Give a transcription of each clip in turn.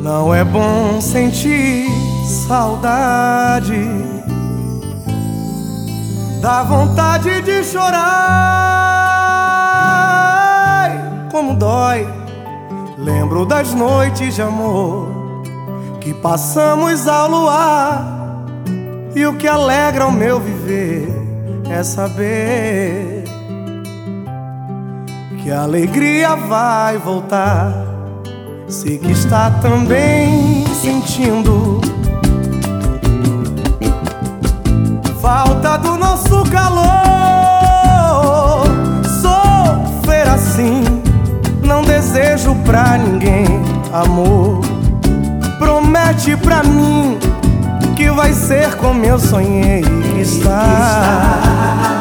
Não é bom sentir saudade, dá vontade de chorar. Ai, como dói, lembro das noites de amor que passamos ao luar. E o que alegra o meu viver é saber que a alegria vai voltar. Sei que está também sentindo falta do nosso calor. Sofrer assim não desejo pra ninguém, amor. Promete pra mim que vai ser como eu sonhei que está,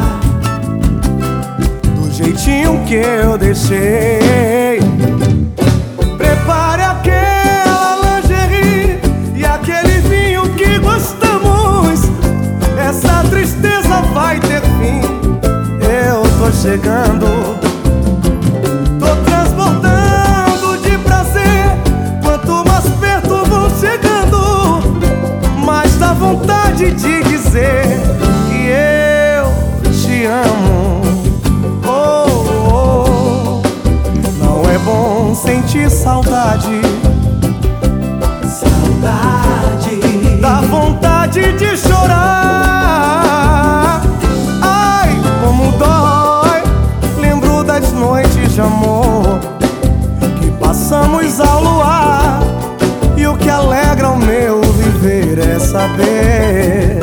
do jeitinho que eu deixei. Prepare aquela lingerie e aquele vinho que gostamos. Essa tristeza vai ter fim. Eu tô chegando, tô transbordando de prazer. Quanto mais perto vou chegando, mais dá vontade de dizer que eu te amo. Não é bom sentir saudade, dá vontade de chorar. Ai, como dói, lembro das noites de amor que passamos ao luar. E o que alegra o meu viver é saber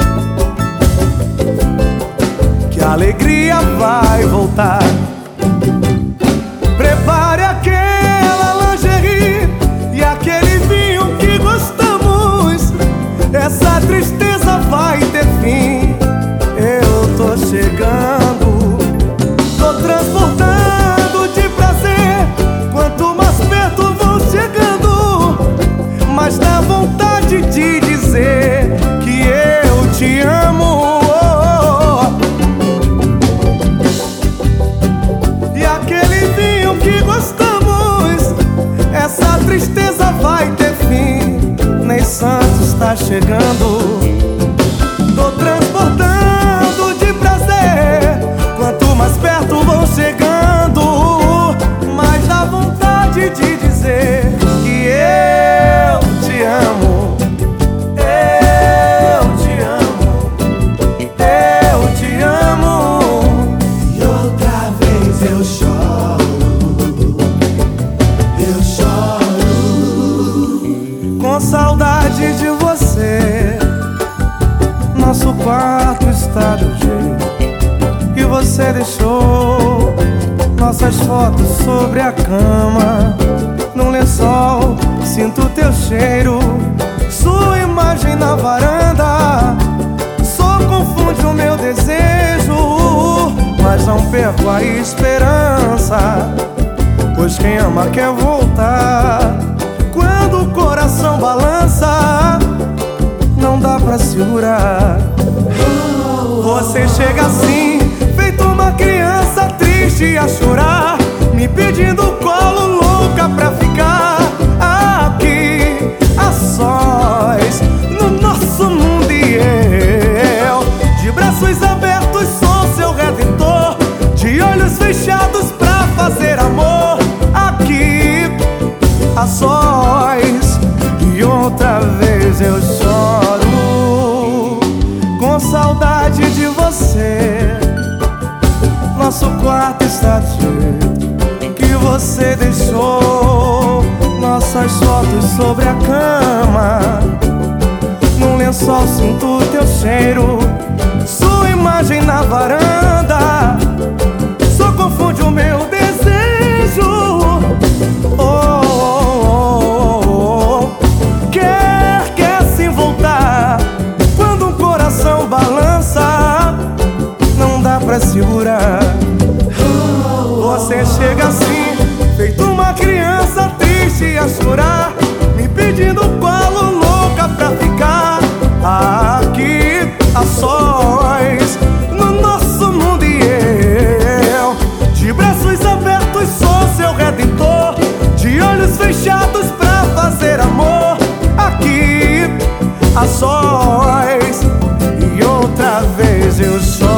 que a alegria vai voltar. Prepare aquela lingerie e aquele vinho que gostamos. Essa tristeza vai ter fim. Eu tô chegando, tô transportando de prazer. Quanto mais perto vou chegando, mais dá vontade de dizer que eu te amo. E aquele vinho que gostamos, essa tristeza vai ter fim. Ney Santos tá chegando, tô transportando de prazer. Quanto mais perto vou chegando, mais dá vontade de dizer que eu te amo. Eu te amo, eu te amo. E outra vez eu choro, eu choro. Com saudade de você, nosso quarto está do jeito que você deixou. Nossas fotos sobre a cama, num lençol, sinto teu cheiro. Sua imagem na varanda, só confunde o meu desejo. Mas não perco a esperança, pois quem ama quer voltar. Quando o coração balança, não dá pra segurar. Você chega assim, feito uma criança triste a chorar, me pedindo colo, louca pra ficar aqui a sós no nosso mundo. E eu, de braços abertos, sou seu redentor, de olhos fechados pra fazer amor aqui a sós. E outra vez eu choro, com saudade de você. Nosso quarto está cheio que você deixou. Nossas fotos sobre a cama, num lençol sinto teu cheiro. Sua imagem na varanda, só confunde o meu desejo. Quer sim voltar. Quando um coração balança, não dá pra segurar. Você chega assim, feito uma criança triste a chorar, me pedindo colo, louca pra ficar aqui a sós. outra vez eu choro.